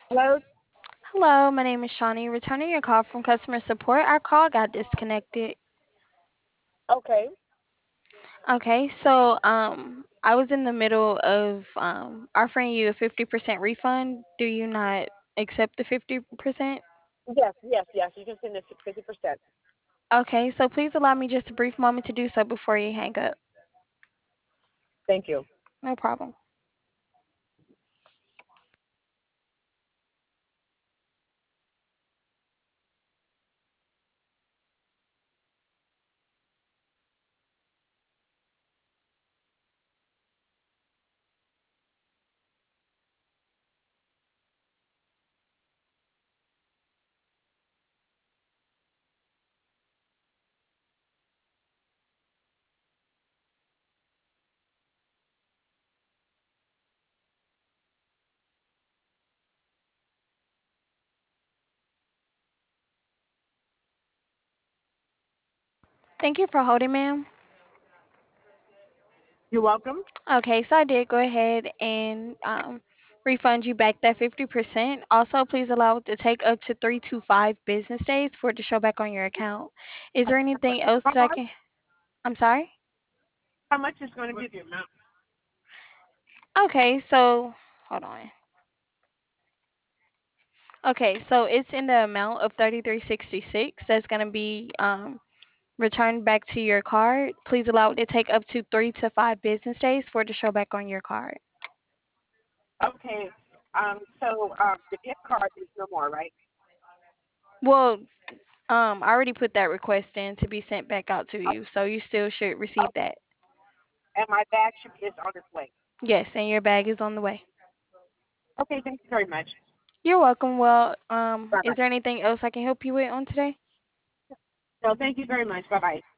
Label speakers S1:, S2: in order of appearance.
S1: Hello?
S2: Hello, my name is Shawnee. Returning your call from customer support. Our call got disconnected.
S1: Okay.
S2: Okay, so I was in the middle of offering you a 50% refund. Do you not accept the 50%?
S1: Yes, yes, yes. You can send this 50%.
S2: Okay, so please allow me just a brief moment to do so before you hang up.
S1: Thank you.
S2: No problem. Thank you for holding, ma'am.
S1: You're welcome.
S2: Okay, so I did go ahead and refund you back that 50%. Also, please allow it to take up to 3 to 5 business days for it to show back on your account. Is there anything else
S1: How
S2: that I
S1: much?
S2: can? I'm sorry?
S1: How much is going to be the amount?
S2: Okay, so hold on. Okay, so it's in the amount of 33.66 that's going to be returned back to your card. Please allow it to take up to 3 to 5 business days for it to show back on your card.
S1: Okay. So the gift card is no more, right?
S2: Well, I already put that request in to be sent back out to you, so you still should receive
S1: Oh,
S2: that.
S1: and my bag is on its way.
S2: Yes, and your bag is on the way.
S1: Okay, thank you very much.
S2: You're welcome. Well,
S1: Bye
S2: is
S1: bye.
S2: there anything else I can help you with on today?
S1: No, thank you very much. Bye bye.